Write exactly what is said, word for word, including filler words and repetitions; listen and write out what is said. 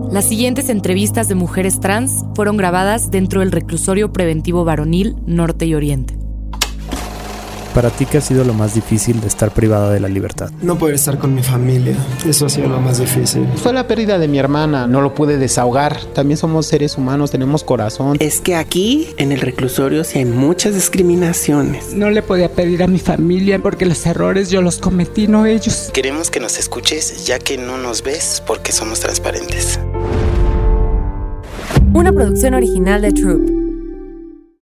Las siguientes entrevistas de mujeres trans fueron grabadas dentro del Reclusorio Preventivo Varonil Norte y Oriente. ¿Para ti qué ha sido lo más difícil de estar privada de la libertad? No poder estar con mi familia, eso ha sido lo más difícil. Fue la pérdida de mi hermana, no lo pude desahogar. También somos seres humanos, tenemos corazón. Es que aquí, en el reclusorio, sí hay muchas discriminaciones. No le podía pedir a mi familia porque los errores yo los cometí, no ellos. Queremos que nos escuches ya que no nos ves porque somos transparentes. Una producción original de Troop.